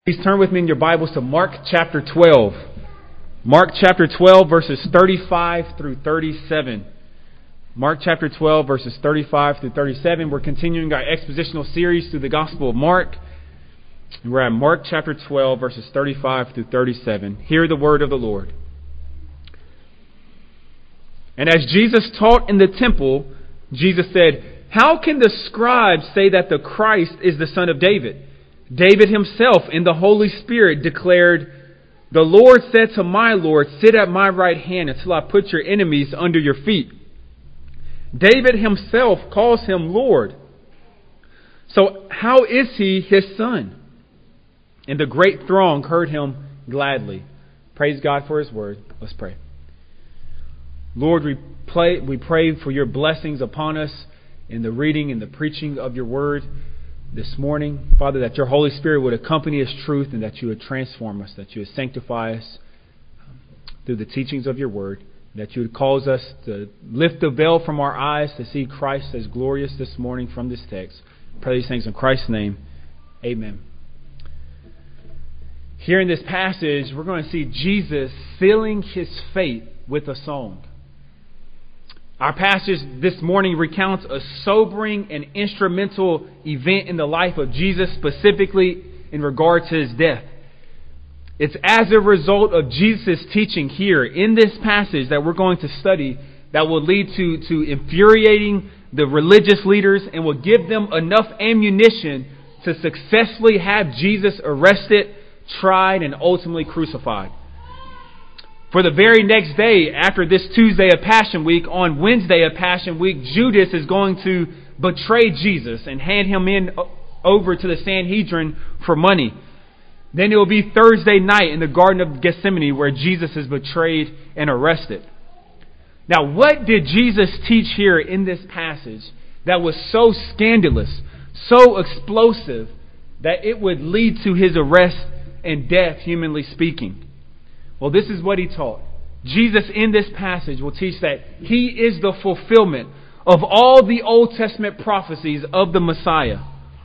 Please turn with me in your Bibles to Mark chapter 12. Mark chapter 12, verses 35 through 37. Mark chapter 12, verses 35 through 37. We're continuing our expositional series through the Gospel of Mark. We're at Mark chapter 12, verses 35 through 37. Hear the word of the Lord. And as Jesus taught in the temple, Jesus said, "How can the scribes say that the Christ is the son of David? David himself in the Holy Spirit declared, 'The Lord said to my Lord, sit at my right hand until I put your enemies under your feet.' David himself calls him Lord. So how is he his son?" And the great throng heard him gladly. Praise God for his word. Let's pray. Lord, we pray for your blessings upon us in the reading and the preaching of your word this morning. Father, that your Holy Spirit would accompany us truth and that you would transform us, that you would sanctify us through the teachings of your word, that you would cause us to lift the veil from our eyes to see Christ as glorious this morning from this text. Pray these things in Christ's name. Amen. Here in this passage, we're going to see Jesus sealing his fate with a song. Our passage this morning recounts a sobering and instrumental event in the life of Jesus, specifically in regard to his death. It's as a result of Jesus' teaching here in this passage that we're going to study that will lead to infuriating the religious leaders and will give them enough ammunition to successfully have Jesus arrested, tried, and ultimately crucified. For the very next day, after this Tuesday of Passion Week, on Wednesday of Passion Week, Judas is going to betray Jesus and hand him over to the Sanhedrin for money. Then it will be Thursday night in the Garden of Gethsemane where Jesus is betrayed and arrested. Now, what did Jesus teach here in this passage that was so scandalous, so explosive, that it would lead to his arrest and death, humanly speaking? Well, this is what he taught. Jesus in this passage will teach that he is the fulfillment of all the Old Testament prophecies of the Messiah.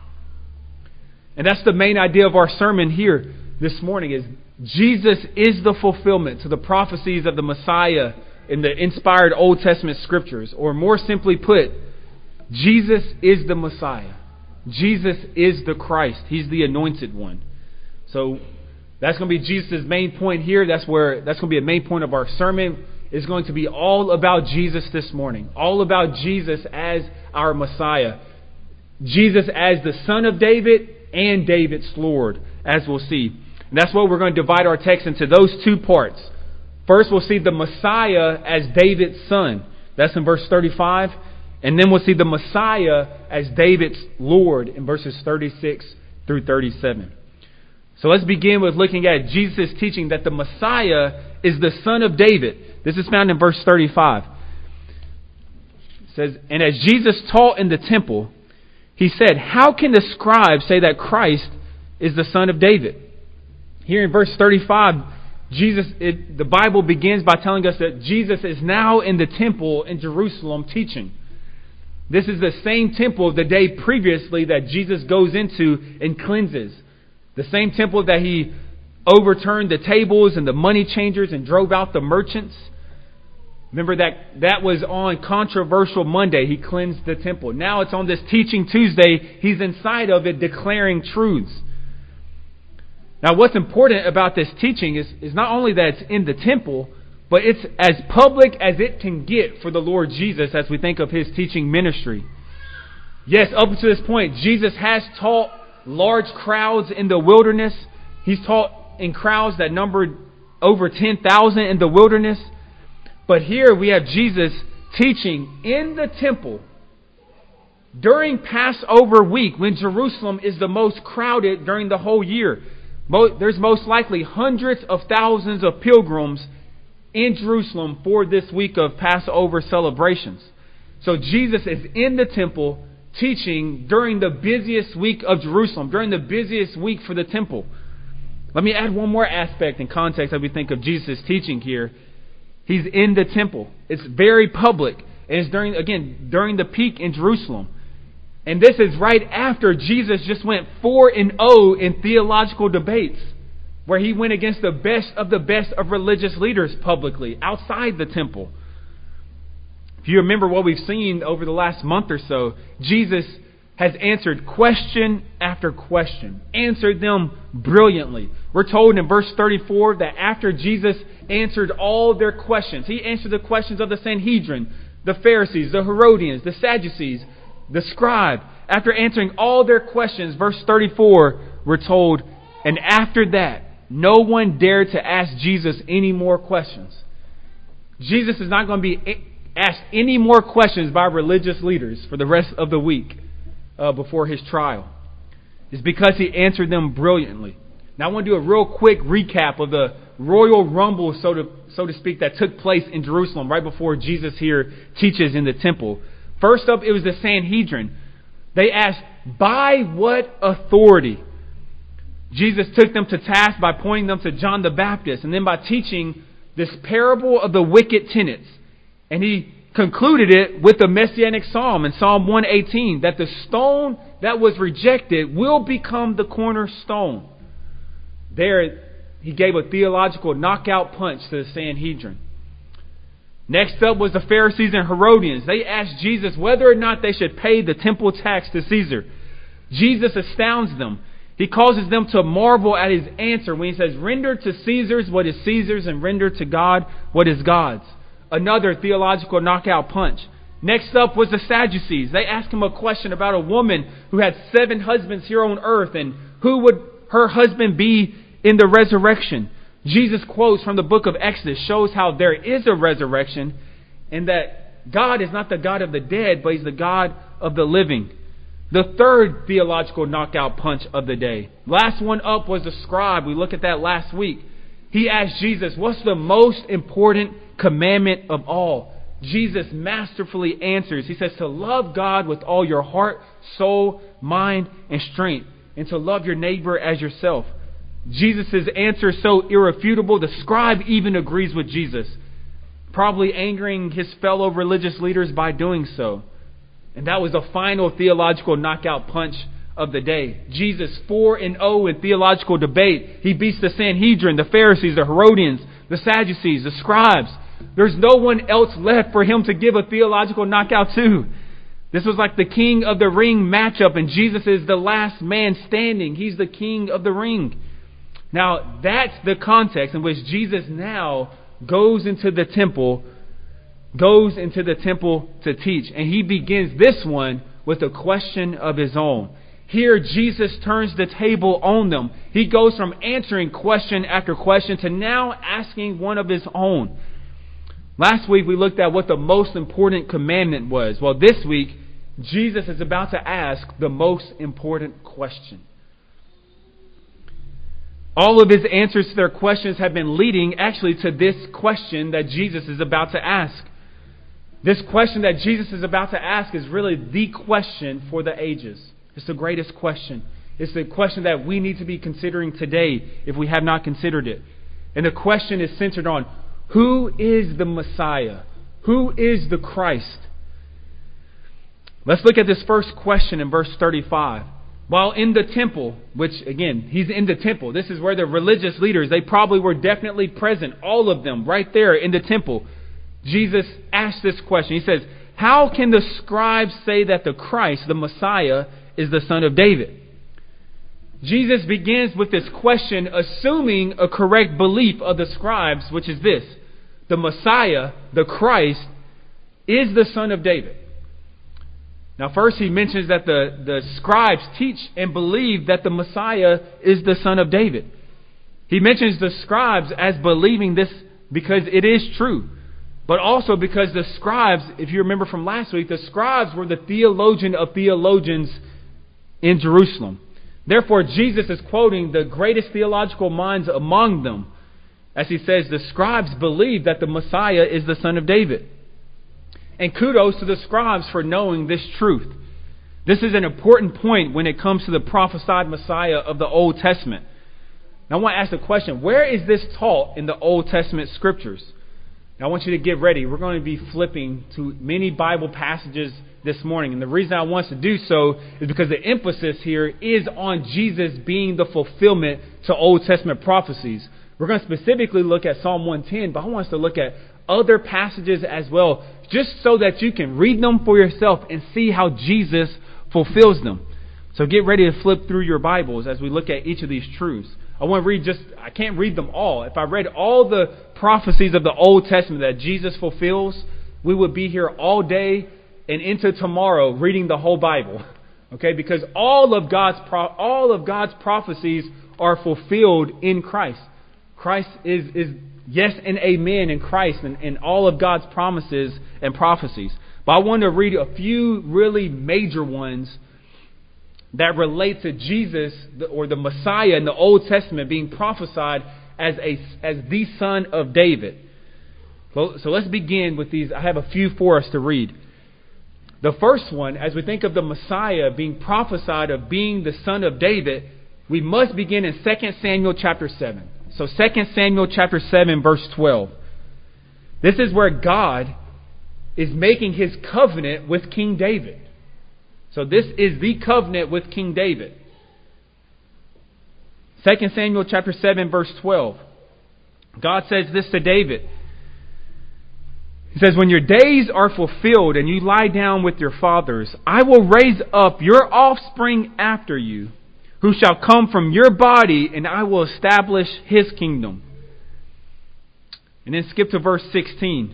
And that's the main idea of our sermon here this morning, is Jesus is the fulfillment to the prophecies of the Messiah in the inspired Old Testament scriptures. Or more simply put, Jesus is the Messiah. Jesus is the Christ. He's the anointed one. So that's going to be Jesus' main point here. That's going to be a main point of our sermon. It's going to be all about Jesus this morning. All about Jesus as our Messiah. Jesus as the Son of David and David's Lord, as we'll see. And that's what we're going to divide our text into, those two parts. First, we'll see the Messiah as David's son. That's in verse 35. And then we'll see the Messiah as David's Lord in verses 36 through 37. So let's begin with looking at Jesus' teaching that the Messiah is the son of David. This is found in verse 35. It says, "And as Jesus taught in the temple, he said, 'How can the scribes say that Christ is the son of David?'" Here in verse 35, the Bible begins by telling us that Jesus is now in the temple in Jerusalem teaching. This is the same temple the day previously that Jesus goes into and cleanses. The same temple that he overturned the tables and the money changers and drove out the merchants. Remember that was on Controversial Monday. He cleansed the temple. Now it's on this Teaching Tuesday. He's inside of it declaring truths. Now what's important about this teaching is not only that it's in the temple, but it's as public as it can get for the Lord Jesus as we think of his teaching ministry. Yes, up to this point, Jesus has taught large crowds in the wilderness. He's taught in crowds that numbered over 10,000 in the wilderness. But here we have Jesus teaching in the temple during Passover week, when Jerusalem is the most crowded during the whole year. There's most likely hundreds of thousands of pilgrims in Jerusalem for this week of Passover celebrations. So Jesus is in the temple teaching during the busiest week of Jerusalem, during the busiest week for the temple. Let me add one more aspect in context as we think of Jesus' teaching here. He's in the temple. It's very public. And it's during the peak in Jerusalem. And this is right after Jesus just went 4-0 in theological debates, where he went against the best of religious leaders publicly outside the temple. If you remember what we've seen over the last month or so, Jesus has answered question after question, answered them brilliantly. We're told in verse 34 that after Jesus answered all their questions, he answered the questions of the Sanhedrin, the Pharisees, the Herodians, the Sadducees, the scribe. After answering all their questions, verse 34, we're told, and after that, no one dared to ask Jesus any more questions. Jesus is not going to be asked any more questions by religious leaders for the rest of the week before his trial. It's because he answered them brilliantly. Now I want to do a real quick recap of the royal rumble, so to speak, that took place in Jerusalem right before Jesus here teaches in the temple. First up, it was the Sanhedrin. They asked, by what authority? Jesus took them to task by pointing them to John the Baptist and then by teaching this parable of the wicked tenants. And he concluded it with the Messianic Psalm in Psalm 118, that the stone that was rejected will become the cornerstone. There, he gave a theological knockout punch to the Sanhedrin. Next up was the Pharisees and Herodians. They asked Jesus whether or not they should pay the temple tax to Caesar. Jesus astounds them. He causes them to marvel at his answer when he says, render to Caesar's what is Caesar's and render to God what is God's. Another theological knockout punch. Next up was the Sadducees. They asked him a question about a woman who had 7 husbands here on earth, and who would her husband be in the resurrection. Jesus quotes from the book of Exodus, shows how there is a resurrection and that God is not the God of the dead, but he's the God of the living. The third theological knockout punch of the day. Last one up was the scribe. We looked at that last week. He asked Jesus, what's the most important commandment of all? Jesus masterfully answers. He says to love God with all your heart, soul, mind, and strength, and to love your neighbor as yourself. Jesus' answer is so irrefutable, the scribe even agrees with Jesus, probably angering his fellow religious leaders by doing so. And that was the final theological knockout punch of the day. Jesus, 4-0 in theological debate. He beats the Sanhedrin, the Pharisees, the Herodians, the Sadducees, the scribes. There's no one else left for him to give a theological knockout to. This was like the king of the ring matchup, and Jesus is the last man standing. He's the king of the ring. Now, that's the context in which Jesus now goes into the temple to teach. And he begins this one with a question of his own. Here, Jesus turns the table on them. He goes from answering question after question to now asking one of his own. Last week, we looked at what the most important commandment was. Well, this week, Jesus is about to ask the most important question. All of his answers to their questions have been leading actually to this question that Jesus is about to ask. This question that Jesus is about to ask is really the question for the ages. It's the greatest question. It's the question that we need to be considering today if we have not considered it. And the question is centered on, who is the Messiah? Who is the Christ? Let's look at this first question in verse 35. While in the temple, which again, he's in the temple. This is where the religious leaders, they probably were definitely present. All of them right there in the temple. Jesus asked this question. He says, how can the scribes say that the Christ, the Messiah, is the son of David? Jesus begins with this question, assuming a correct belief of the scribes, which is this: the Messiah, the Christ, is the son of David. Now, first he mentions that the scribes teach and believe that the Messiah is the son of David. He mentions the scribes as believing this because it is true, but also because the scribes, if you remember from last week, the scribes were the theologian of theologians in Jerusalem. Therefore, Jesus is quoting the greatest theological minds among them as he says the scribes believe that the Messiah is the son of David. And kudos to the scribes for knowing this truth. This is an important point when it comes to the prophesied Messiah of the Old Testament. Now I want to ask the question, where is this taught in the Old Testament scriptures? Now, I want you to get ready. We're going to be flipping to many Bible passages this morning. And the reason I want us to do so is because the emphasis here is on Jesus being the fulfillment to Old Testament prophecies. We're going to specifically look at Psalm 110, but I want us to look at other passages as well, just so that you can read them for yourself and see how Jesus fulfills them. So get ready to flip through your Bibles as we look at each of these truths. I can't read them all. If I read all the prophecies of the Old Testament that Jesus fulfills, we would be here all day and into tomorrow reading the whole Bible. Okay, because all of God's prophecies are fulfilled in Christ. Christ is yes and amen in Christ and all of God's promises and prophecies. But I want to read a few really major ones that relate to Jesus or the Messiah in the Old Testament being prophesied as the son of David. So let's begin with these. I have a few for us to read. The first one, as we think of the Messiah being prophesied of being the son of David, we must begin in 2 Samuel chapter 7. So 2 Samuel chapter 7 verse 12. This is where God is making his covenant with King David. So this is the covenant with King David. 2 Samuel chapter 7 verse 12. God says this to David. He says, "When your days are fulfilled and you lie down with your fathers, I will raise up your offspring after you, who shall come from your body, and I will establish his kingdom." And then skip to verse 16.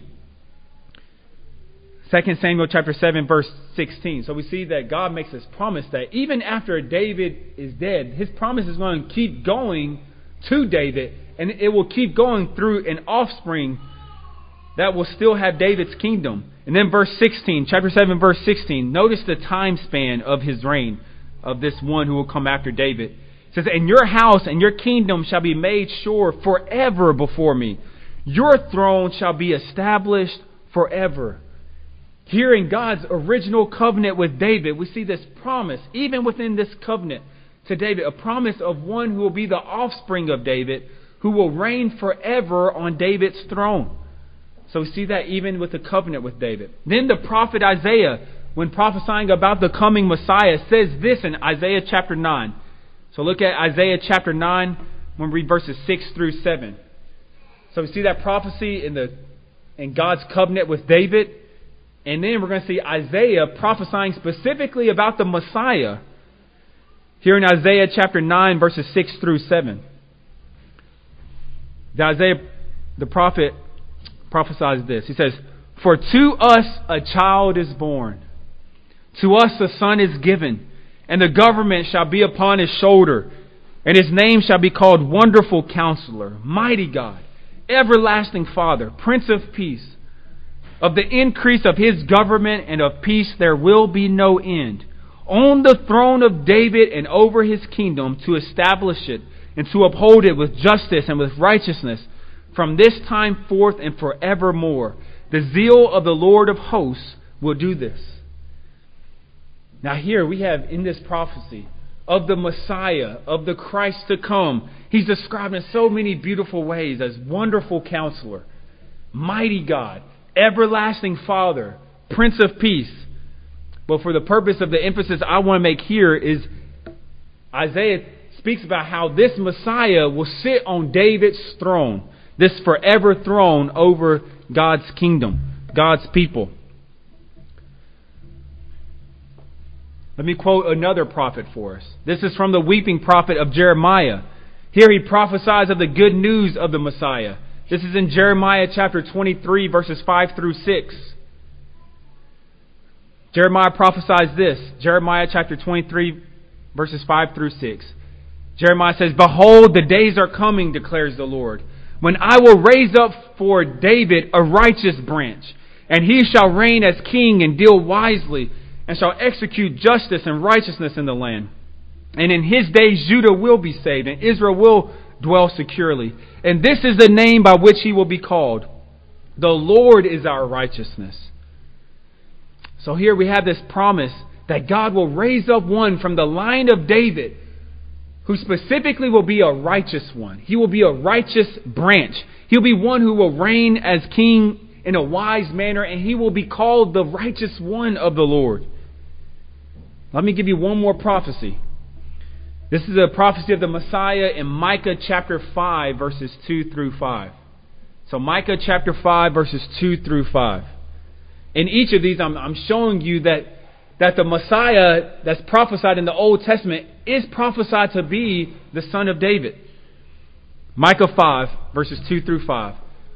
2 Samuel chapter 7 verse 16. So we see that God makes this promise that even after David is dead, his promise is going to keep going to David, and it will keep going through an offspring that will still have David's kingdom. And then verse 16, chapter 7 verse 16. Notice the time span of his reign, of this one who will come after David. It says, "And your house and your kingdom shall be made sure forever before me. Your throne shall be established forever." Here in God's original covenant with David, we see this promise, even within this covenant to David, a promise of one who will be the offspring of David, who will reign forever on David's throne. So we see that even with the covenant with David. Then the prophet Isaiah, when prophesying about the coming Messiah, says this in Isaiah chapter 9. So look at Isaiah chapter 9, when we read verses 6 through 7. So we see that prophecy in God's covenant with David. And then we're going to see Isaiah prophesying specifically about the Messiah here in Isaiah chapter 9, verses 6 through 7. Isaiah, the prophet, prophesies this. He says, "For to us a child is born, to us a son is given, and the government shall be upon his shoulder, and his name shall be called Wonderful Counselor, Mighty God, Everlasting Father, Prince of Peace. Of the increase of his government and of peace there will be no end. On the throne of David and over his kingdom, to establish it and to uphold it with justice and with righteousness from this time forth and forevermore. The zeal of the Lord of hosts will do this." Now here we have in this prophecy of the Messiah, of the Christ to come, he's described in so many beautiful ways as Wonderful Counselor, Mighty God, Everlasting Father, Prince of Peace. But for the purpose of the emphasis I want to make here is Isaiah speaks about how this Messiah will sit on David's throne, this forever throne over God's kingdom, God's people. Let me quote another prophet for us. This is from the weeping prophet of Jeremiah. Here he prophesies of the good news of the Messiah. This is in Jeremiah chapter 23, verses 5 through 6. Jeremiah prophesies this. Jeremiah chapter 23, verses 5 through 6. Jeremiah says, "Behold, the days are coming, declares the Lord, when I will raise up for David a righteous branch, and he shall reign as king and deal wisely, and shall execute justice and righteousness in the land. And in his days Judah will be saved, and Israel will dwell securely. And this is the name by which he will be called. The Lord is our righteousness." So here we have this promise that God will raise up one from the line of David who specifically will be a righteous one. He will be a righteous branch. He'll be one who will reign as king in a wise manner, and he will be called the righteous one of the Lord. Let me give you one more prophecy. This is a prophecy of the Messiah in Micah chapter 5, verses 2 through 5. So Micah chapter 5, verses 2 through 5. In each of these, I'm showing you that the Messiah that's prophesied in the Old Testament is prophesied to be the son of David. Micah 5, verses 2 through 5.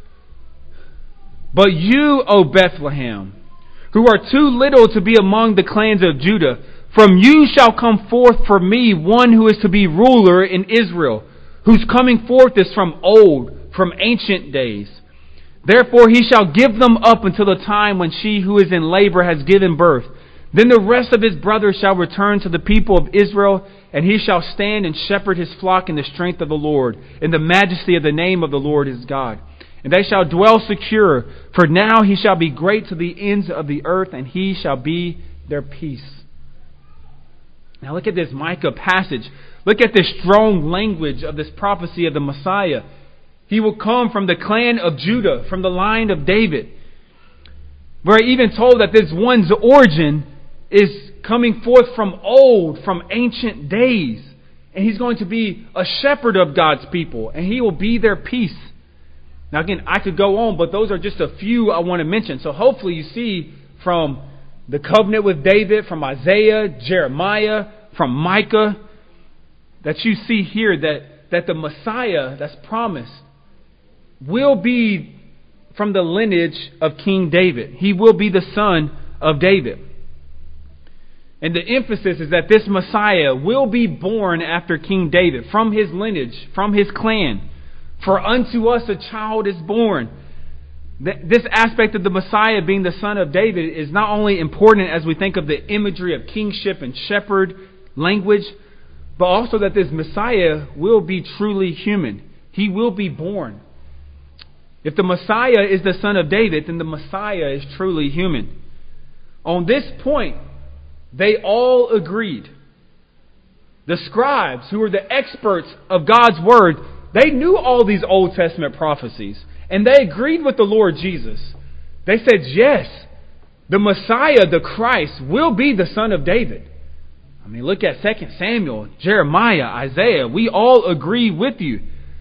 But you, O Bethlehem, who are too little to be among the clans of Judah, from you shall come forth for me one who is to be ruler in Israel, whose coming forth is from old, from ancient days. Therefore he shall give them up until the time when she who is in labor has given birth. Then the rest of his brothers shall return to the people of Israel, and he shall stand and shepherd his flock in the strength of the Lord, in the majesty of the name of the Lord his God. And they shall dwell secure, for now he shall be great to the ends of the earth, and he shall be their peace. Now look at this Micah passage. Look at this strong language of this prophecy of the Messiah. He will come from the clan of Judah, from the line of David. We're even told that this one's origin is coming forth from old, from ancient days. And he's going to be a shepherd of God's people, and he will be their peace. Now again, I could go on, but those are just a few I want to mention. So hopefully you see from the covenant with David, from Isaiah, Jeremiah, from Micah, that you see here that the Messiah that's promised will be from the lineage of King David. He will be the son of David. And the emphasis is that this Messiah will be born after King David, from his lineage, from his clan. For unto us a child is born. This aspect of the Messiah being the son of David is not only important as we think of the imagery of kingship and shepherd language, but also that this Messiah will be truly human. He will be born. If the Messiah is the son of David, then the Messiah is truly human. On this point, they all agreed. The scribes, who were the experts of God's word, they knew all these Old Testament prophecies, and they agreed with the Lord Jesus. They said, yes, the Messiah, the Christ, will be the son of David. I mean, look at 2 Samuel, Jeremiah, Isaiah. We all agree with you.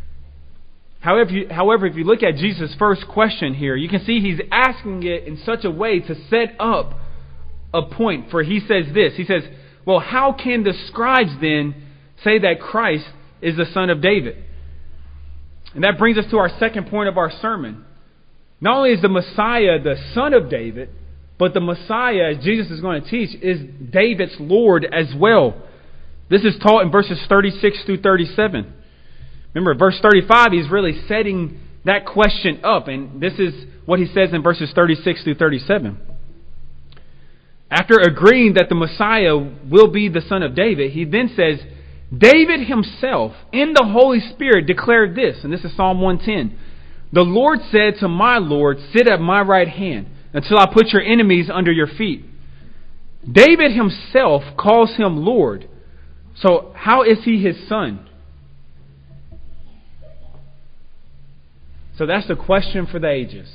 However, if you look at Jesus' first question here, you can see he's asking it in such a way to set up a point. For he says this. He says, well, how can the scribes then say that Christ is the son of David? And that brings us to our second point of our sermon. Not only is the Messiah the son of David, but the Messiah, as Jesus is going to teach, is David's Lord as well. This is taught in verses 36 through 37. Remember, verse 35, he's really setting that question up. And this is what he says in verses 36 through 37. After agreeing that the Messiah will be the son of David, he then says, David himself, in the Holy Spirit, declared this. And this is Psalm 110. The Lord said to my Lord, sit at my right hand until I put your enemies under your feet. David himself calls him Lord. So how is he his son? So that's the question for the ages.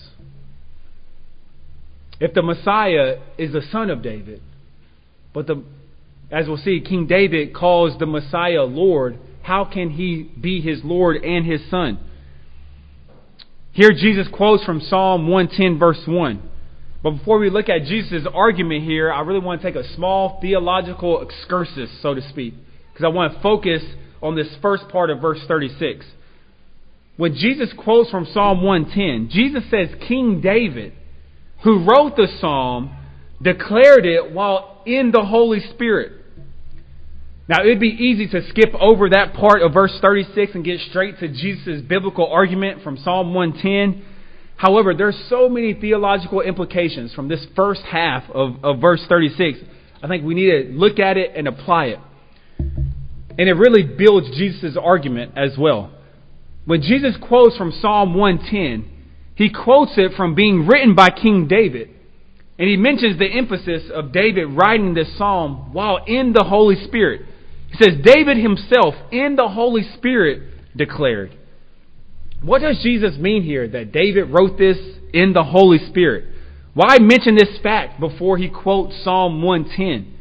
If the Messiah is the son of David, but as we'll see, King David calls the Messiah Lord, how can he be his Lord and his son? Here Jesus quotes from Psalm 110 verse 1. But before we look at Jesus' argument here, I really want to take a small theological excursus, so to speak, because I want to focus on this first part of verse 36. When Jesus quotes from Psalm 110, Jesus says King David, who wrote the psalm, declared it while in the Holy Spirit. Now, it would be easy to skip over that part of verse 36 and get straight to Jesus' biblical argument from Psalm 110. However, there's so many theological implications from this first half of verse 36. I think we need to look at it and apply it. And it really builds Jesus' argument as well. When Jesus quotes from Psalm 110, he quotes it from being written by King David. And he mentions the emphasis of David writing this psalm while in the Holy Spirit. He says, David himself in the Holy Spirit declared. What does Jesus mean here that David wrote this in the Holy Spirit? Why mention this fact before he quotes Psalm 110?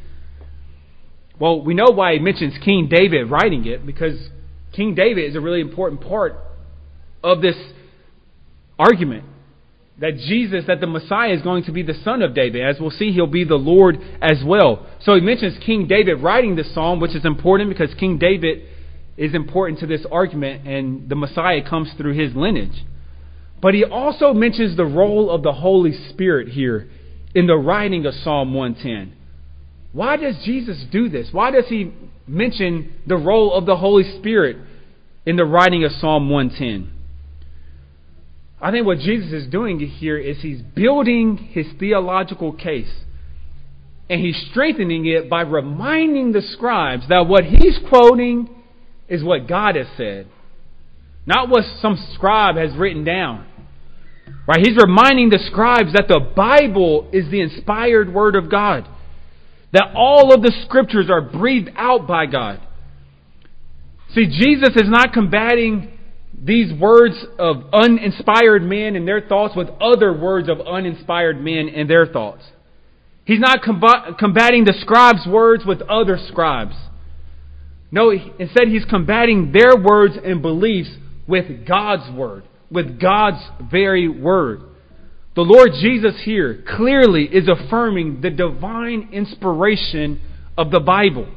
Well, we know why he mentions King David writing it, because King David is a really important part of this argument that the Messiah is going to be the son of David. As we'll see, he'll be the Lord as well. So he mentions King David writing this psalm, which is important because King David is important to this argument, and the Messiah comes through his lineage. But he also mentions the role of the Holy Spirit here in the writing of Psalm 110. Why does Jesus do this? Why does he mention the role of the Holy Spirit in the writing of Psalm 110? I think what Jesus is doing here is he's building his theological case. And he's strengthening it by reminding the scribes that what he's quoting is what God has said, not what some scribe has written down. Right? He's reminding the scribes that the Bible is the inspired word of God, that all of the scriptures are breathed out by God. See, Jesus is not combating these words of uninspired men and their thoughts with other words of uninspired men and their thoughts. He's not combating the scribes' words with other scribes. No, instead he's combating their words and beliefs with God's word, with God's very word. The Lord Jesus here clearly is affirming the divine inspiration of the Bible.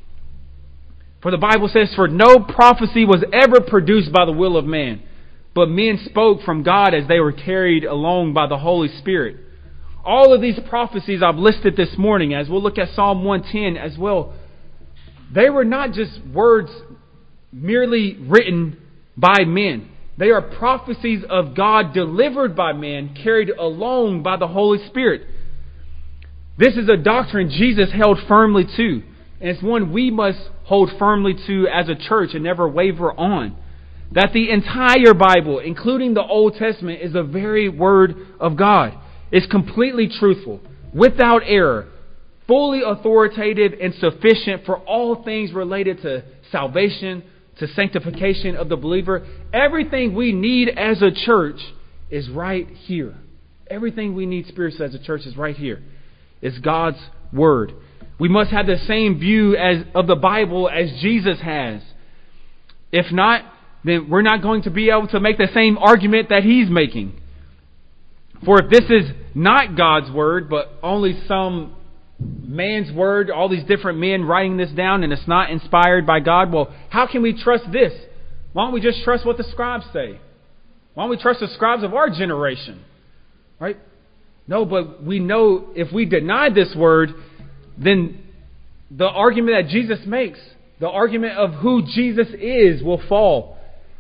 For the Bible says, "For no prophecy was ever produced by the will of man, but men spoke from God as they were carried along by the Holy Spirit." All of these prophecies I've listed this morning, as we'll look at Psalm 110 as well, they were not just words merely written by men. They are prophecies of God delivered by men, carried along by the Holy Spirit. This is a doctrine Jesus held firmly to, and it's one we must hold firmly to as a church and never waver on. That the entire Bible, including the Old Testament, is the very Word of God. It's completely truthful, without error, fully authoritative and sufficient for all things related to salvation, to sanctification of the believer. Everything we need as a church is right here. Everything we need spiritually as a church is right here. It's God's Word. We must have the same view of the Bible as Jesus has. If not, then we're not going to be able to make the same argument that he's making. For if this is not God's Word, but only some man's word, all these different men writing this down, and it's not inspired by God, well, how can we trust this? Why don't we just trust what the scribes say? Why don't we trust the scribes of our generation? Right? No, but we know if we deny this word, then the argument that Jesus makes, the argument of who Jesus is, will fall.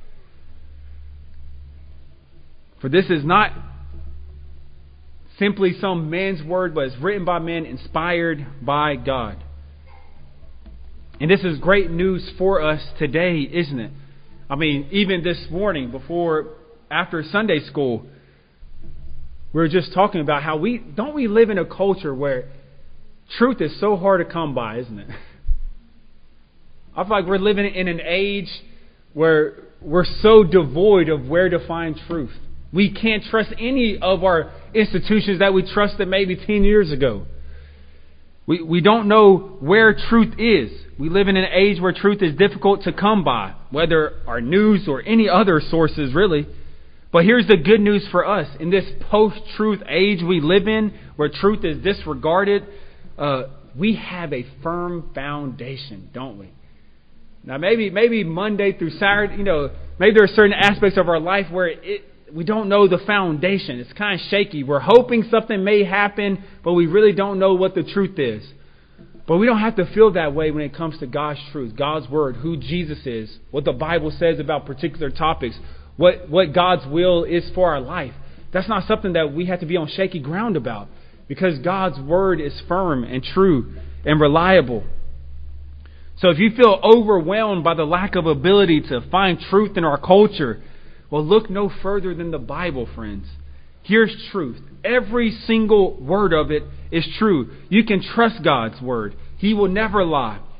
For this is not simply some man's word, but it's written by men, inspired by God. And this is great news for us today, isn't it? I mean, even this morning, after Sunday school, we were just talking about how we live in a culture where truth is so hard to come by, isn't it? I feel like we're living in an age where we're so devoid of where to find truth. We can't trust any of our institutions that we trusted maybe 10 years ago. We don't know where truth is. We live in an age where truth is difficult to come by, whether our news or any other sources, really. But here's the good news for us. In this post-truth age we live in, where truth is disregarded, we have a firm foundation, don't we? Now, maybe Monday through Saturday, maybe there are certain aspects of our life where we don't know the foundation. It's kind of shaky. We're hoping something may happen, but we really don't know what the truth is. But we don't have to feel that way when it comes to God's truth, God's Word, who Jesus is, what the Bible says about particular topics, what God's will is for our life. That's not something that we have to be on shaky ground about, because God's Word is firm and true and reliable. So if you feel overwhelmed by the lack of ability to find truth in our culture, well, look no further than the Bible, friends. Here's truth. Every single word of it is true. You can trust God's Word. He will never lie.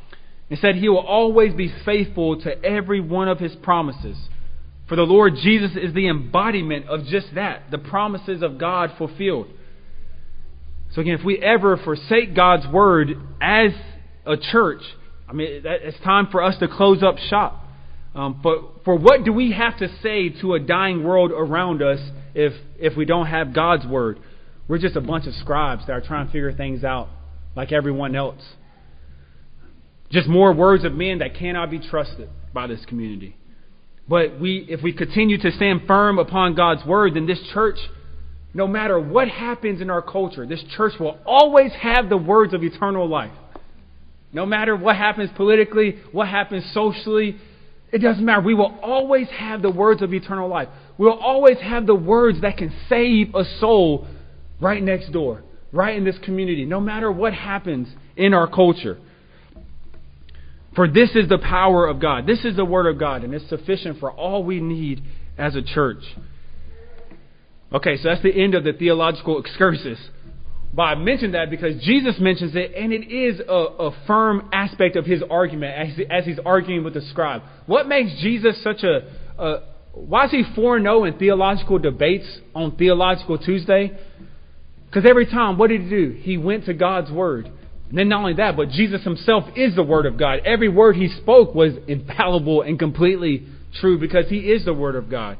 and said He will always be faithful to every one of His promises. For the Lord Jesus is the embodiment of just that, the promises of God fulfilled. So again, if we ever forsake God's Word as a church, it's time for us to close up shop. But for what do we have to say to a dying world around us if we don't have God's Word? We're just a bunch of scribes that are trying to figure things out like everyone else. Just more words of men that cannot be trusted by this community. But if we continue to stand firm upon God's Word, then this church, no matter what happens in our culture, this church will always have the words of eternal life. No matter what happens politically, what happens socially, it doesn't matter. We will always have the words of eternal life. We will always have the words that can save a soul right next door, right in this community, no matter what happens in our culture. For this is the power of God. This is the Word of God, and it's sufficient for all we need as a church. Okay, so that's the end of the theological excursus. But I mentioned that because Jesus mentions it, and it is a firm aspect of His argument as He's arguing with the scribe. What makes Jesus such why is He 4-0 in theological debates on Theological Tuesday? Because every time, what did He do? He went to God's Word. And then not only that, but Jesus Himself is the Word of God. Every word He spoke was infallible and completely true because He is the Word of God.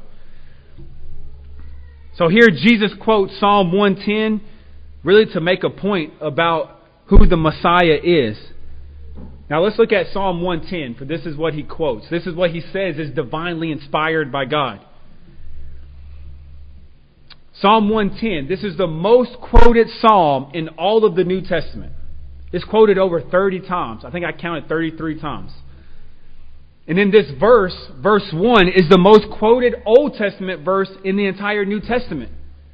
So here Jesus quotes Psalm 110 really to make a point about who the Messiah is. Now let's look at Psalm 110, for this is what he quotes. This is what he says is divinely inspired by God. Psalm 110, this is the most quoted psalm in all of the New Testament. It's quoted over 30 times. I think I counted 33 times. And in this verse 1 is the most quoted Old Testament verse in the entire New Testament.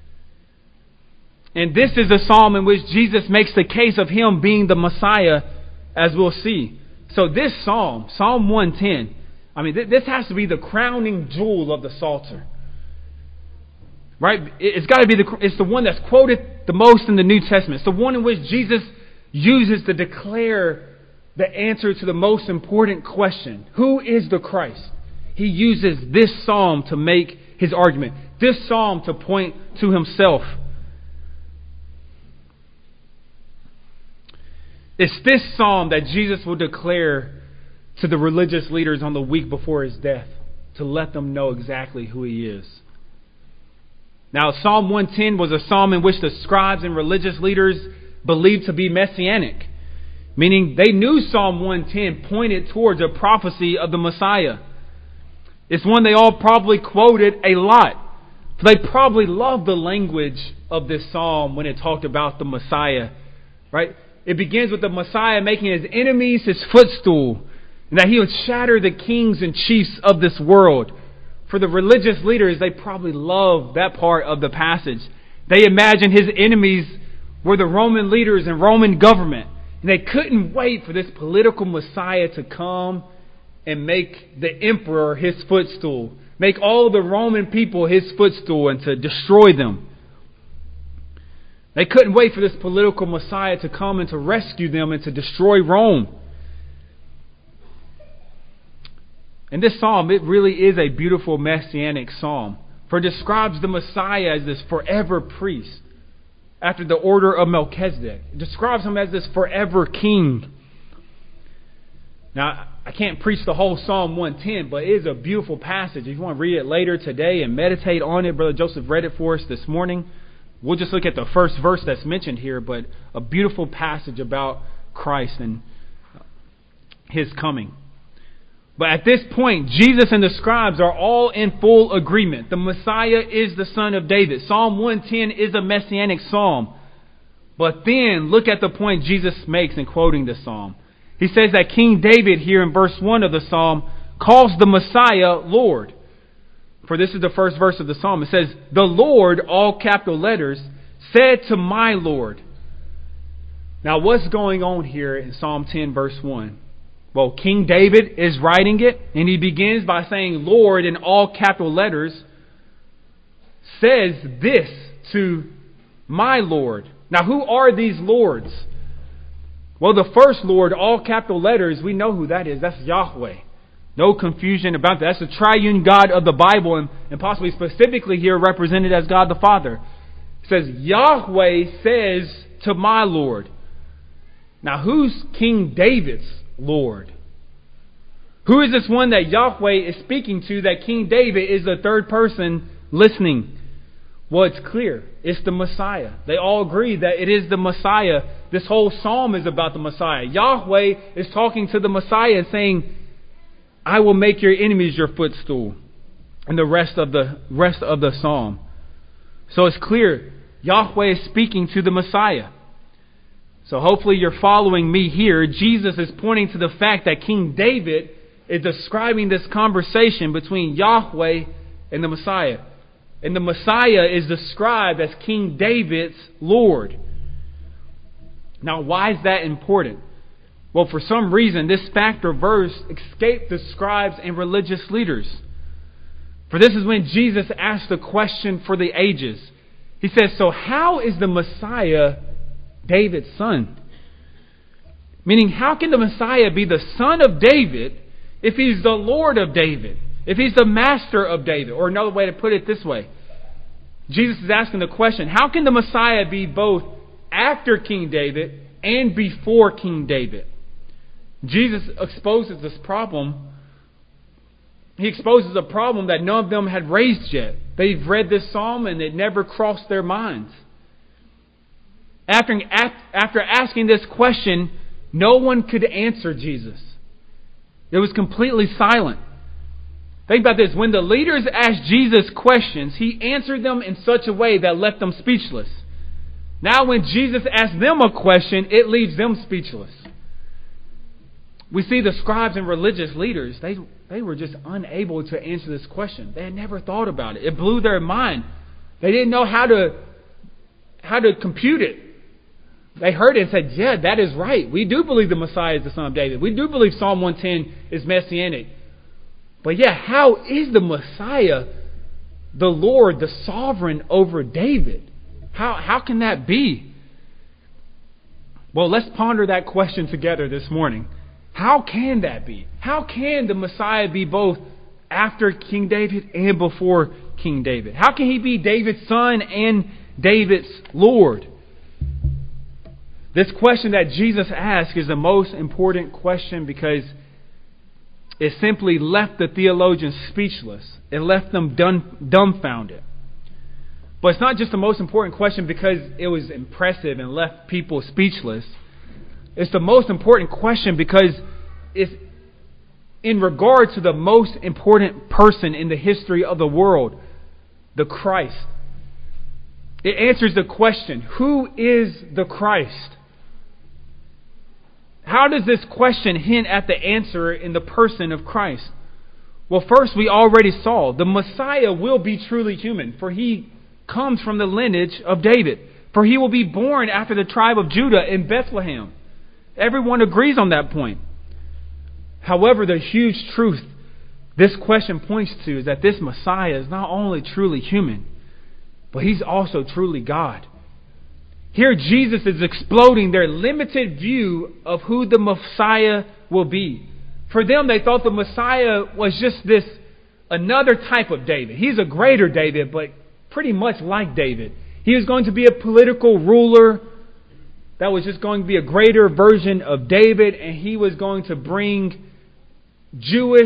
And this is a psalm in which Jesus makes the case of Him being the Messiah, as we'll see. So this psalm, Psalm 110, this has to be the crowning jewel of the Psalter. Right? It's got to be it's the one that's quoted the most in the New Testament. It's the one in which Jesus uses to declare the answer to the most important question. Who is the Christ? He uses this psalm to make his argument. This psalm to point to himself. It's this psalm that Jesus will declare to the religious leaders on the week before his death to let them know exactly who he is. Now, Psalm 110 was a psalm in which the scribes and religious leaders believed to be messianic, meaning they knew Psalm 110 pointed towards a prophecy of the Messiah. It's one they all probably quoted a lot. They probably loved the language of this psalm when it talked about the Messiah, right? It begins with the Messiah making his enemies his footstool, and that he would shatter the kings and chiefs of this world. For the religious leaders, they probably loved that part of the passage. They imagined his enemies were the Roman leaders and Roman government, and they couldn't wait for this political Messiah to come and make the emperor his footstool, make all the Roman people his footstool, and to destroy them. They couldn't wait for this political Messiah to come and to rescue them and to destroy Rome. And this psalm, it really is a beautiful messianic psalm, for it describes the Messiah as this forever priest after the order of Melchizedek. It describes him as this forever king. Now, I can't preach the whole Psalm 110, but it is a beautiful passage. If you want to read it later today and meditate on it, Brother Joseph read it for us this morning. We'll just look at the first verse that's mentioned here, but a beautiful passage about Christ and his coming. But at this point, Jesus and the scribes are all in full agreement. The Messiah is the Son of David. Psalm 110 is a messianic psalm. But then, look at the point Jesus makes in quoting this psalm. He says that King David here in verse 1 of the psalm calls the Messiah Lord. For this is the first verse of the psalm. It says, "The Lord," all capital letters, "said to my Lord." Now, what's going on here in Psalm 10 verse 1? Well, King David is writing it, and he begins by saying Lord in all capital letters, says this to my Lord. Now, who are these lords? Well, the first Lord, all capital letters, we know who that is. That's Yahweh. No confusion about that. That's the triune God of the Bible, and possibly specifically here represented as God the Father. It says, Yahweh says to my Lord. Now, who's King David's Lord? Who is this one that Yahweh is speaking to, that King David is the third person listening? Well, it's clear. It's the Messiah. They all agree that it is the Messiah. This whole psalm is about the Messiah. Yahweh is talking to the Messiah saying, I will make your enemies your footstool. And the rest of the psalm. So it's clear. Yahweh is speaking to the Messiah. So hopefully you're following me here. Jesus is pointing to the fact that King David is describing this conversation between Yahweh and the Messiah. And the Messiah is described as King David's Lord. Now, why is that important? Well, for some reason, this fact or verse escaped the scribes and religious leaders. For this is when Jesus asked the question for the ages. He says, so how is the Messiah David's son? Meaning, how can the Messiah be the son of David if he's the Lord of David? If he's the master of David? Or another way to put it this way. Jesus is asking the question, how can the Messiah be both after King David and before King David? Jesus exposes this problem. He exposes a problem that none of them had raised yet. They've read this psalm and it never crossed their minds. After asking this question, no one could answer Jesus. It was completely silent. Think about this. When the leaders asked Jesus questions, He answered them in such a way that left them speechless. Now when Jesus asked them a question, it leaves them speechless. We see the scribes and religious leaders, they were just unable to answer this question. They had never thought about it. It blew their mind. They didn't know how to compute it. They heard it and said, yeah, that is right. We do believe the Messiah is the son of David. We do believe Psalm 110 is messianic. But yeah, how is the Messiah the Lord, the sovereign over David? How can that be? Well, let's ponder that question together this morning. How can that be? How can the Messiah be both after King David and before King David? How can He be David's son and David's Lord? This question that Jesus asked is the most important question because it simply left the theologians speechless. It left them dumbfounded. But it's not just the most important question because it was impressive and left people speechless. It's the most important question because it's in regard to the most important person in the history of the world, the Christ. It answers the question, who is the Christ? How does this question hint at the answer in the person of Christ? Well, first we already saw the Messiah will be truly human, for He comes from the lineage of David. For He will be born after the tribe of Judah in Bethlehem. Everyone agrees on that point. However, the huge truth this question points to is that this Messiah is not only truly human, but He's also truly God. Here Jesus is exploding their limited view of who the Messiah will be. For them, they thought the Messiah was just this another type of David. He's a greater David, but pretty much like David. He was going to be a political ruler that was just going to be a greater version of David, and He was going to bring Jewish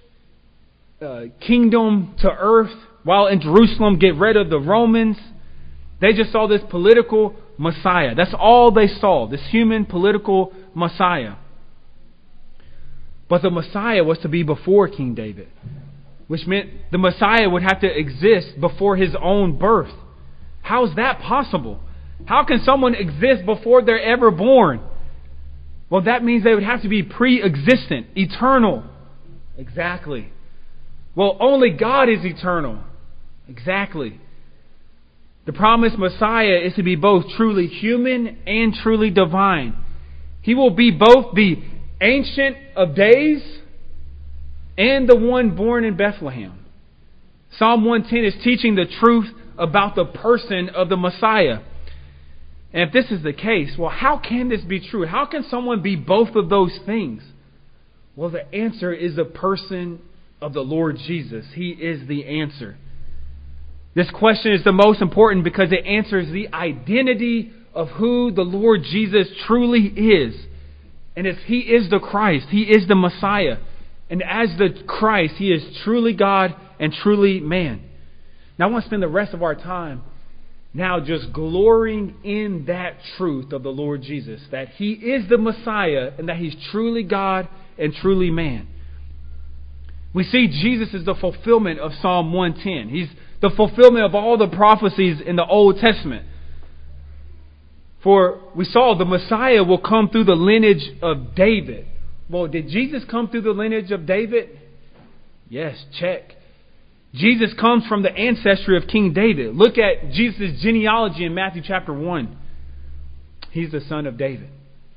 kingdom to earth while in Jerusalem get rid of the Romans. They just saw this political Messiah. That's all they saw, this human political Messiah. But the Messiah was to be before King David, which meant the Messiah would have to exist before His own birth. How is that possible? How can someone exist before they're ever born? Well, that means they would have to be pre-existent, eternal. Exactly. Well, only God is eternal. Exactly. The promised Messiah is to be both truly human and truly divine. He will be both the Ancient of Days and the one born in Bethlehem. Psalm 110 is teaching the truth about the person of the Messiah. And if this is the case, well, how can this be true? How can someone be both of those things? Well, the answer is the person of the Lord Jesus. He is the answer. This question is the most important because it answers the identity of who the Lord Jesus truly is. And if He is the Christ, He is the Messiah. And as the Christ, He is truly God and truly man. Now I want to spend the rest of our time now just glorying in that truth of the Lord Jesus, that He is the Messiah and that He's truly God and truly man. We see Jesus is the fulfillment of Psalm 110. He's the fulfillment of all the prophecies in the Old Testament. For we saw the Messiah will come through the lineage of David. Well, did Jesus come through the lineage of David? Yes, check. Jesus comes from the ancestry of King David. Look at Jesus' genealogy in Matthew chapter 1. He's the son of David.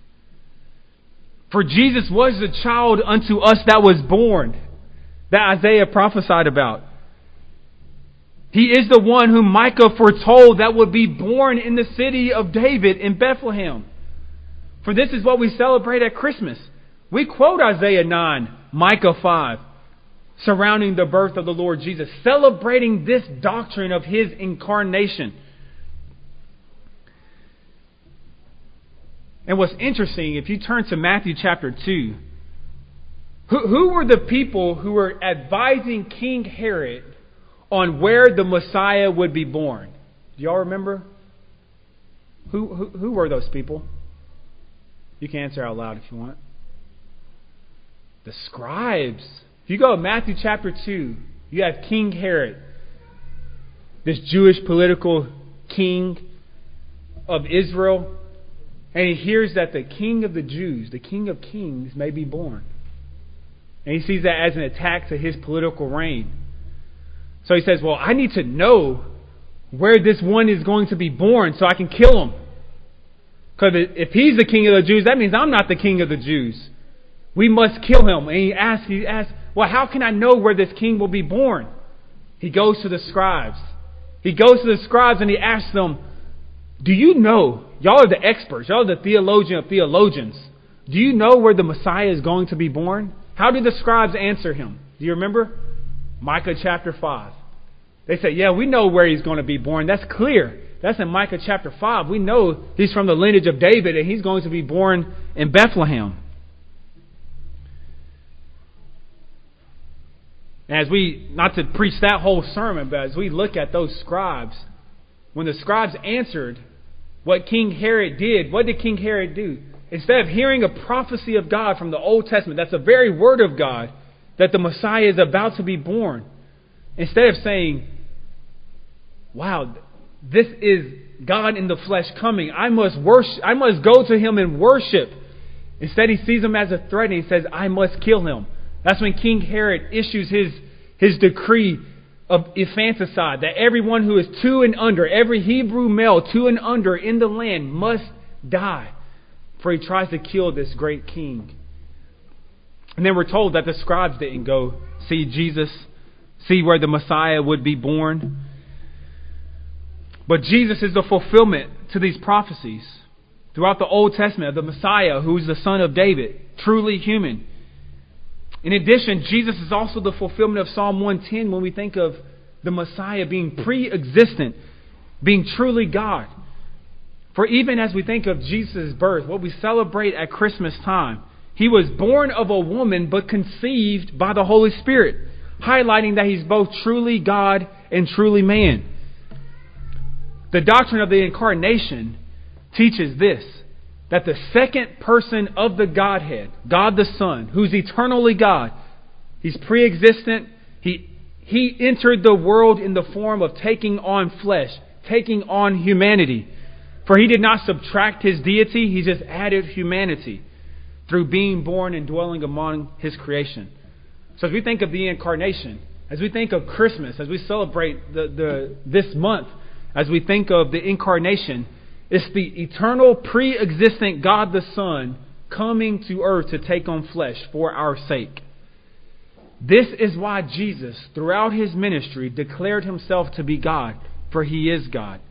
For Jesus was the child unto us that was born, that Isaiah prophesied about. He is the one whom Micah foretold that would be born in the city of David in Bethlehem. For this is what we celebrate at Christmas. We quote Isaiah 9, Micah 5, surrounding the birth of the Lord Jesus, celebrating this doctrine of His incarnation. And what's interesting, if you turn to Matthew chapter 2, who were the people who were advising King Herod on where the Messiah would be born? Do y'all remember? Who were those people? You can answer out loud if you want. The scribes. If you go to Matthew chapter 2, you have King Herod, this Jewish political king of Israel, and he hears that the King of the Jews, the King of Kings, may be born. And he sees that as an attack to his political reign. So he says, well, I need to know where this one is going to be born so I can kill him. Because if he's the King of the Jews, that means I'm not the King of the Jews. We must kill him. And he asks, well, how can I know where this king will be born? He goes to the scribes. He goes to the scribes and he asks them, do you know, y'all are the experts, y'all are the theologian of theologians. Do you know where the Messiah is going to be born? How did the scribes answer him? Do you remember? Micah chapter 5. They say, yeah, we know where he's going to be born. That's clear. That's in Micah chapter 5. We know he's from the lineage of David and he's going to be born in Bethlehem. And as we, not to preach that whole sermon, but as we look at those scribes, when the scribes answered what King Herod did, what did King Herod do? Instead of hearing a prophecy of God from the Old Testament, that's the very word of God, that the Messiah is about to be born, instead of saying, wow, this is God in the flesh coming, I must go to Him and worship. Instead, he sees him as a threat and he says, I must kill him. That's when King Herod issues his decree of infanticide, that everyone who is 2 and under, every Hebrew male 2 and under in the land must die. For he tries to kill this great king. And then we're told that the scribes didn't go see Jesus, see where the Messiah would be born. But Jesus is the fulfillment to these prophecies. Throughout the Old Testament of the Messiah, who is the son of David, truly human. In addition, Jesus is also the fulfillment of Psalm 110 when we think of the Messiah being pre-existent, being truly God. For even as we think of Jesus' birth, what we celebrate at Christmas time, He was born of a woman but conceived by the Holy Spirit, highlighting that He's both truly God and truly man. The doctrine of the Incarnation teaches this, that the second person of the Godhead, God the Son, who's eternally God, He's pre-existent. He entered the world in the form of taking on flesh, taking on humanity. For He did not subtract His deity, He just added humanity through being born and dwelling among His creation. So as we think of the Incarnation, as we think of Christmas, as we celebrate this month, as we think of the Incarnation, it's the eternal, pre-existent God the Son coming to earth to take on flesh for our sake. This is why Jesus, throughout His ministry, declared Himself to be God, for He is God.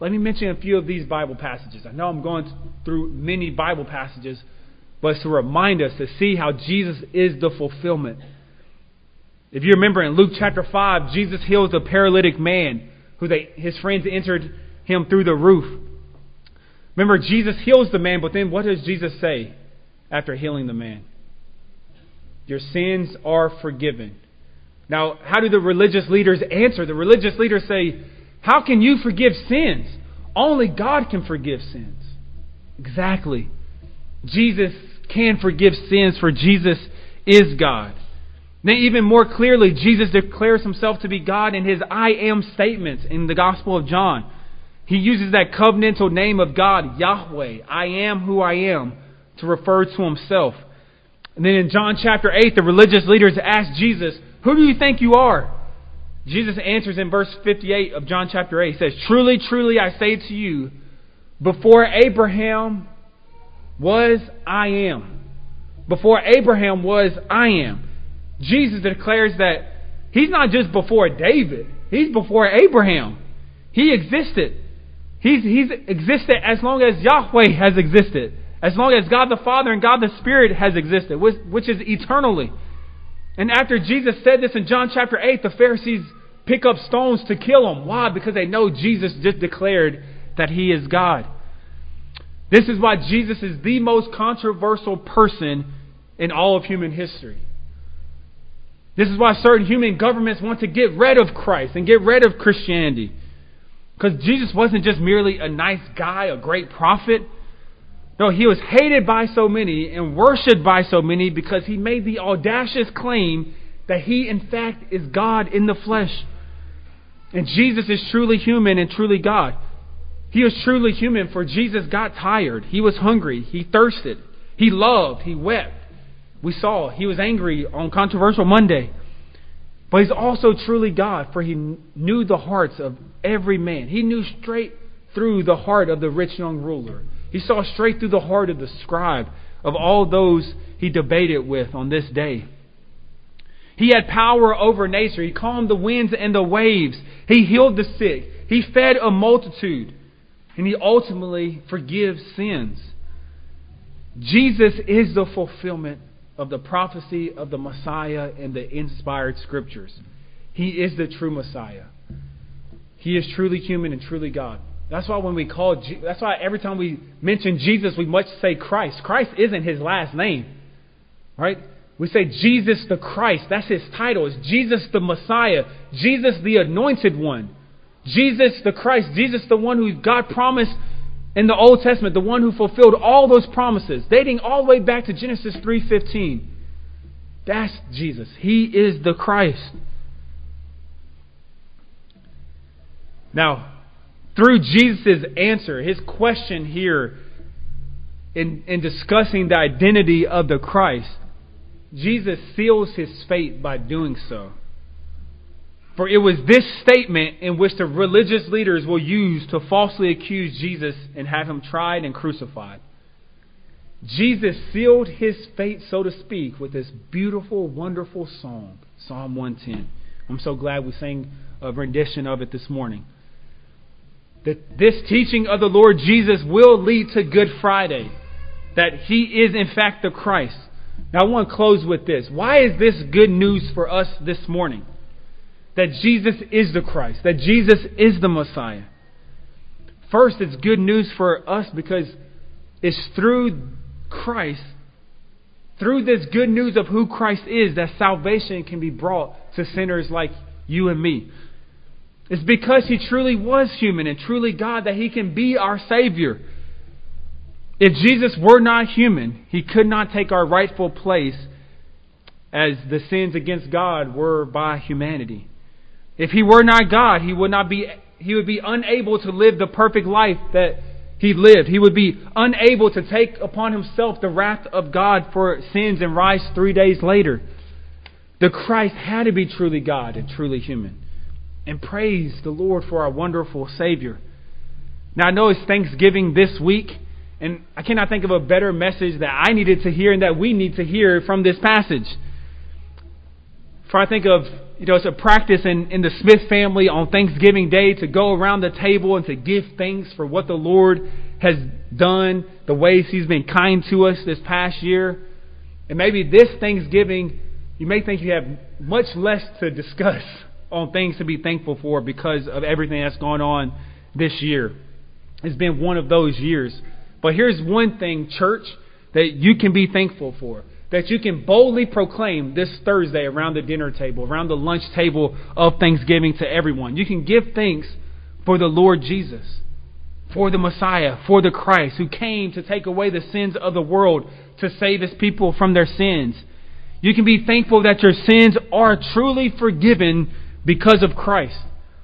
Let me mention a few of these Bible passages. I know I'm going through many Bible passages, but it's to remind us to see how Jesus is the fulfillment. If you remember in Luke chapter 5, Jesus heals a paralytic man who his friends entered him through the roof. Remember, Jesus heals the man, but then what does Jesus say after healing the man? Your sins are forgiven. Now, how do the religious leaders answer? The religious leaders say, how can you forgive sins? Only God can forgive sins. Exactly. Jesus can forgive sins, for Jesus is God. Then even more clearly, Jesus declares himself to be God in his I am statements in the Gospel of John. He uses that covenantal name of God, Yahweh, I am who I am, to refer to himself. And then in John chapter 8, the religious leaders ask Jesus, who do you think you are? Jesus answers in verse 58 of John chapter 8. He says, truly, truly, I say to you, before Abraham was, I am. Before Abraham was, I am. Jesus declares that he's not just before David. He's before Abraham. He existed. He's existed as long as Yahweh has existed. As long as God the Father and God the Spirit has existed, which is eternally. And after Jesus said this in John chapter 8, the Pharisees pick up stones to kill him. Why? Because they know Jesus just declared that he is God. This is why Jesus is the most controversial person in all of human history. This is why certain human governments want to get rid of Christ and get rid of Christianity. Because Jesus wasn't just merely a nice guy, a great prophet. No, he was hated by so many and worshipped by so many because he made the audacious claim that he, in fact, is God in the flesh. And Jesus is truly human and truly God. He was truly human, for Jesus got tired. He was hungry. He thirsted. He loved. He wept. We saw he was angry on Controversial Monday. But he's also truly God, for he knew the hearts of every man. He knew straight through the heart of the rich young ruler. He saw straight through the heart of the scribe, of all those he debated with on this day. He had power over nature. He calmed the winds and the waves. He healed the sick. He fed a multitude. And he ultimately forgives sins. Jesus is the fulfillment of the prophecy of the Messiah in the inspired scriptures. He is the true Messiah. He is truly human and truly God. That's why that's why every time we mention Jesus, we must say Christ. Christ isn't his last name. Right? We say Jesus the Christ. That's his title. It's Jesus the Messiah. Jesus the Anointed One. Jesus the Christ. Jesus the one who God promised in the Old Testament. The one who fulfilled all those promises. Dating all the way back to Genesis 3:15. That's Jesus. He is the Christ. Now, through Jesus' answer, his question here in discussing the identity of the Christ, Jesus seals his fate by doing so. For it was this statement in which the religious leaders will use to falsely accuse Jesus and have him tried and crucified. Jesus sealed his fate, so to speak, with this beautiful, wonderful song, Psalm 110. I'm so glad we sang a rendition of it this morning. That this teaching of the Lord Jesus will lead to Good Friday. That he is in fact the Christ. Now I want to close with this. Why is this good news for us this morning? That Jesus is the Christ. That Jesus is the Messiah. First, it's good news for us because it's through Christ, through this good news of who Christ is, that salvation can be brought to sinners like you and me. It's because he truly was human and truly God that he can be our Savior. If Jesus were not human, he could not take our rightful place as the sins against God were by humanity. If he were not God, he would be unable to live the perfect life that he lived. He would be unable to take upon himself the wrath of God for sins and rise 3 days later. The Christ had to be truly God and truly human. And praise the Lord for our wonderful Savior. Now I know it's Thanksgiving this week, and I cannot think of a better message that I needed to hear and that we need to hear from this passage. try to think of, it's a practice in the Smith family on Thanksgiving Day to go around the table and to give thanks for what the Lord has done, the ways He's been kind to us this past year. And maybe this Thanksgiving, you may think you have much less to discuss on things to be thankful for because of everything that's gone on this year. It's been one of those years. But here's one thing, church, that you can be thankful for, that you can boldly proclaim this Thursday around the dinner table, around the lunch table of Thanksgiving to everyone. You can give thanks for the Lord Jesus, for the Messiah, for the Christ who came to take away the sins of the world, to save His people from their sins. You can be thankful that your sins are truly forgiven because of Christ.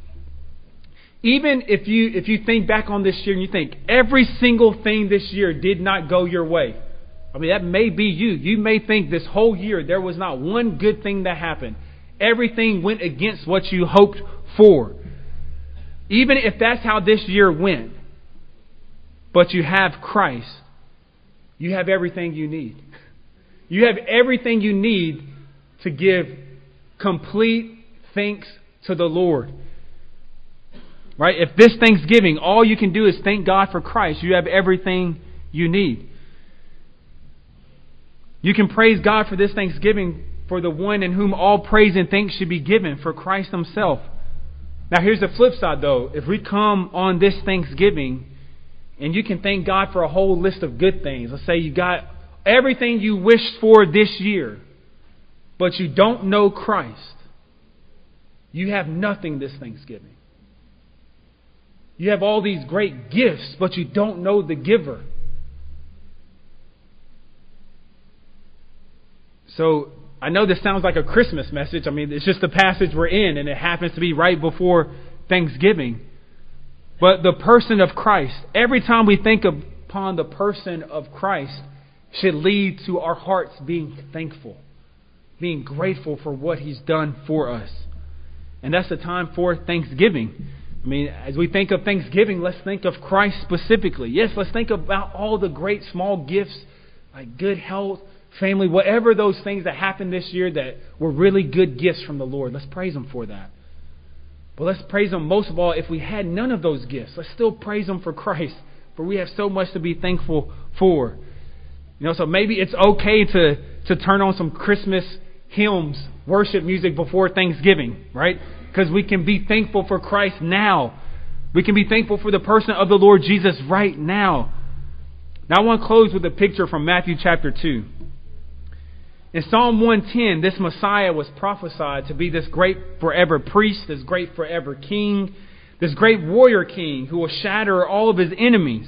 Even if you think back on this year and you think every single thing this year did not go your way. I mean, that may be you. You may think this whole year there was not one good thing that happened. Everything went against what you hoped for. Even if that's how this year went, but you have Christ, you have everything you need. You have everything you need to give complete thanks to the Lord. Right? If this Thanksgiving, all you can do is thank God for Christ, you have everything you need. You can praise God for this Thanksgiving for the one in whom all praise and thanks should be given, for Christ Himself. Now here's the flip side though. If we come on this Thanksgiving and you can thank God for a whole list of good things. Let's say you got everything you wished for this year, but you don't know Christ. You have nothing this Thanksgiving. You have all these great gifts, but you don't know the giver. So I know this sounds like a Christmas message. I mean, it's just the passage we're in, and it happens to be right before Thanksgiving. But the person of Christ, every time we think upon the person of Christ, should lead to our hearts being thankful, being grateful for what He's done for us. And that's the time for Thanksgiving. I mean, as we think of Thanksgiving, let's think of Christ specifically. Yes, let's think about all the great small gifts like good health, family, whatever those things that happened this year that were really good gifts from the Lord. Let's praise Him for that. But let's praise Him most of all if we had none of those gifts. Let's still praise Him for Christ, for we have so much to be thankful for. So maybe it's okay to turn on some Christmas hymns, worship music before Thanksgiving, right? Because we can be thankful for Christ now. We can be thankful for the person of the Lord Jesus right now. Now I want to close with a picture from Matthew chapter 2. In Psalm 110, this Messiah was prophesied to be this great forever priest, this great forever king, this great warrior king who will shatter all of his enemies.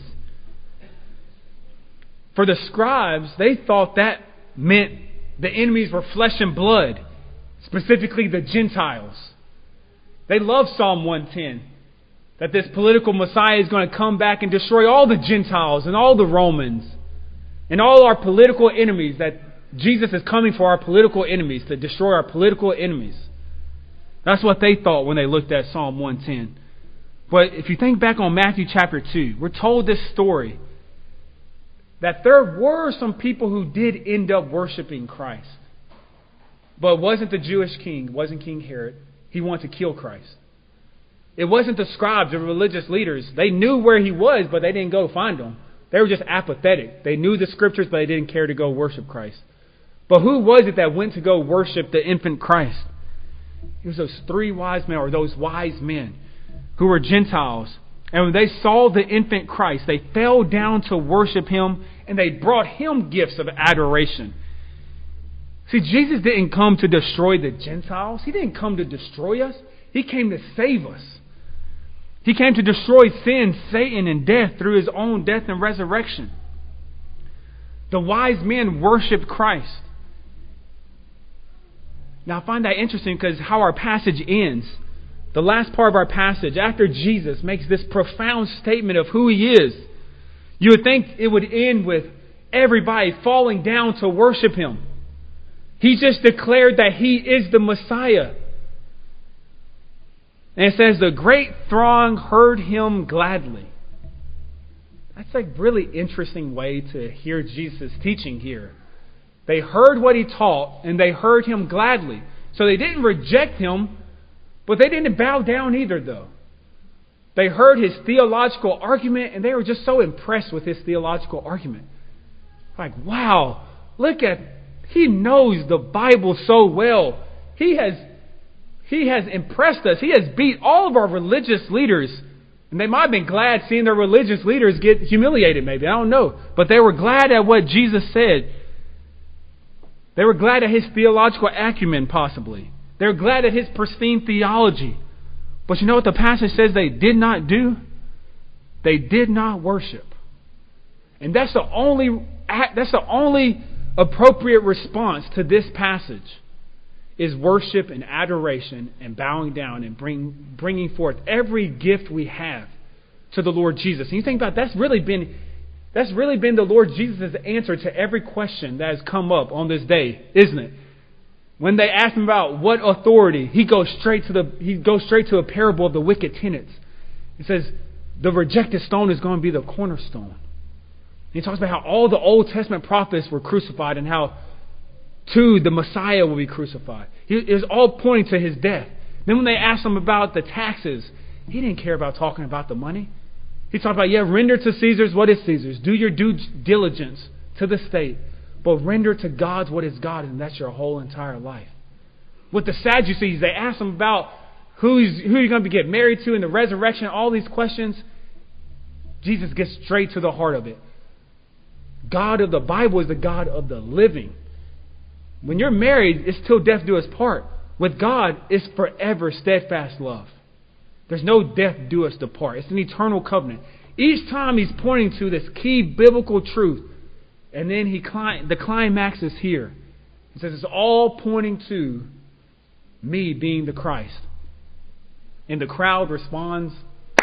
For the scribes, they thought that meant the enemies were flesh and blood, specifically the Gentiles. They love Psalm 110, that this political Messiah is going to come back and destroy all the Gentiles and all the Romans and all our political enemies, that Jesus is coming for our political enemies, to destroy our political enemies. That's what they thought when they looked at Psalm 110. But if you think back on Matthew chapter 2, we're told this story that there were some people who did end up worshiping Christ. But it wasn't the Jewish king, it wasn't King Herod. He wanted to kill Christ. It wasn't the scribes or religious leaders. They knew where He was, but they didn't go find Him. They were just apathetic. They knew the scriptures, but they didn't care to go worship Christ. But who was it that went to go worship the infant Christ? It was those three wise men, or those wise men who were Gentiles. And when they saw the infant Christ, they fell down to worship Him, and they brought Him gifts of adoration. See, Jesus didn't come to destroy the Gentiles. He didn't come to destroy us. He came to save us. He came to destroy sin, Satan, and death through His own death and resurrection. The wise men worshiped Christ. Now I find that interesting because how our passage ends. The last part of our passage, after Jesus makes this profound statement of who He is, you would think it would end with everybody falling down to worship Him. He just declared that He is the Messiah. And it says, the great throng heard Him gladly. That's a really interesting way to hear Jesus' teaching here. They heard what He taught, and they heard Him gladly. So they didn't reject him, but they didn't bow down either, though. They heard his theological argument, and they were just so impressed with his theological argument. Like, wow, he knows the Bible so well. He has impressed us. He has beat all of our religious leaders. And they might have been glad seeing their religious leaders get humiliated, maybe. I don't know. But they were glad at what Jesus said. They were glad at his theological acumen, possibly. They were glad at his pristine theology. But you know what the passage says they did not do? They did not worship. And that's the only appropriate response to this passage, is worship and adoration and bowing down and bringing forth every gift we have to the Lord Jesus. And you think about it, that's really been the Lord Jesus' answer to every question that has come up on this day, isn't it? When they ask him about what authority, he goes straight to a parable of the wicked tenants. He says the rejected stone is going to be the cornerstone. And he talks about how all the Old Testament prophets were crucified and how too the Messiah will be crucified. It was all pointing to his death. Then when they asked him about the taxes, he didn't care about talking about the money. He talked about, render to Caesar's what is Caesar's. Do your due diligence to the state. But render to God's what is God, and that's your whole entire life. With the Sadducees, they asked him about who you're going to get married to in the resurrection, all these questions. Jesus gets straight to the heart of it. God of the Bible is the God of the living. When you're married, it's till death do us part. With God, it's forever steadfast love. There's no death do us depart. It's an eternal covenant. Each time he's pointing to this key biblical truth. And then the climax is here. He says it's all pointing to me being the Christ. And the crowd responds,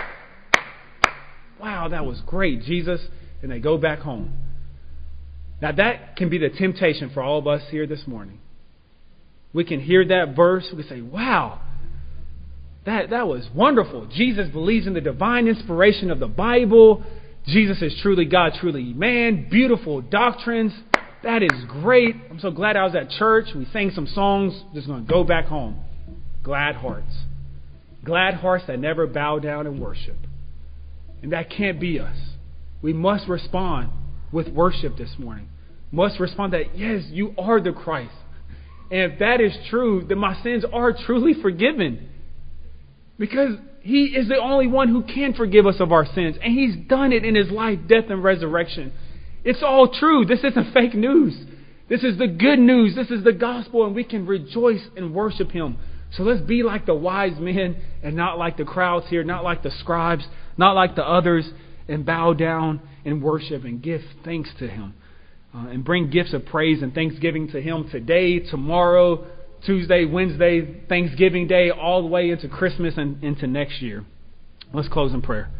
wow, that was great, Jesus. And they go back home. Now that can be the temptation for all of us here this morning. We can hear that verse. We can say, wow, that was wonderful. Jesus believes in the divine inspiration of the Bible. Jesus is truly God, truly man. Beautiful doctrines. That is great. I'm so glad I was at church. We sang some songs. Just going to go back home. Glad hearts. Glad hearts that never bow down and worship. And that can't be us. We must respond with worship this morning. Must respond that, yes, you are the Christ. And if that is true, then my sins are truly forgiven. Because he is the only one who can forgive us of our sins. And he's done it in his life, death, and resurrection. It's all true. This isn't fake news. This is the good news. This is the gospel. And we can rejoice and worship him. So let's be like the wise men and not like the crowds here, not like the scribes, not like the others, and bow down and worship and give thanks to him. And bring gifts of praise and thanksgiving to him today, tomorrow, Tuesday, Wednesday, Thanksgiving Day, all the way into Christmas and into next year. Let's close in prayer.